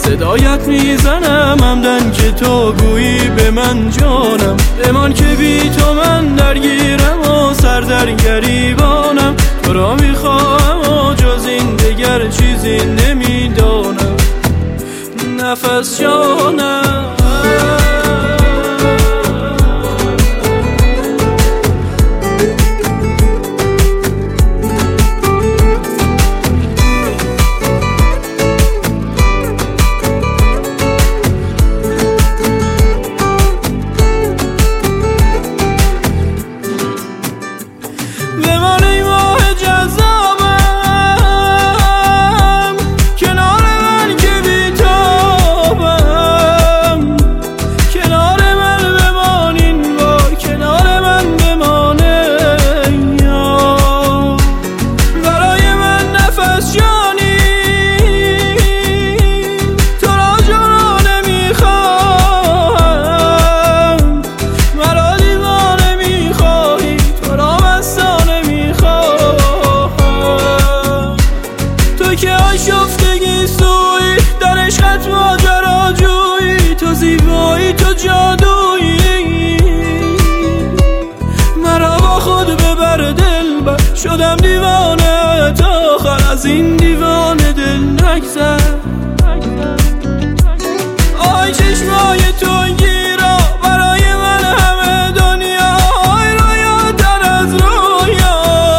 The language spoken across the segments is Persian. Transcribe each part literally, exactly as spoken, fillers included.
صدایت میزنم همدن که تو گویی به من جانم. بمان که بی تو من درگیرم و سر در گریبانم. تو را میخواهم و جز این دگر چیزی نمیدانم. نفس جانم شفتگی سوی در عشقت ماجراجویی. تو زیبایی تو جادویی، مرا با خود ببر دلبر. شدم دیوانه تا آخر، از این دیوانه دل نگذر. آی چشمای تو گیرا برای من همه دنیا. آی رویا تر از رویا،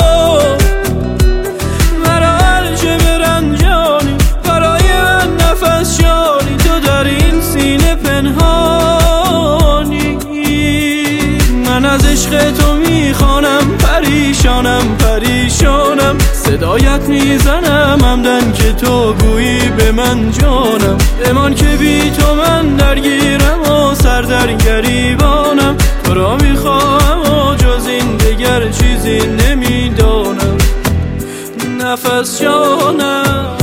مرا هرچه برنجانی برای من نفس شانی. تو در این سینه پنهانی، من از عشق تو میخوانم پریشانم پریشانم. صدایت میزنم همدن که تو گویی به من جانم. بمان که بی تو من درگیرم و سر در گریبانم. تو را میخواهم و جز این دگر چیزی نمیدانم. نفس جانم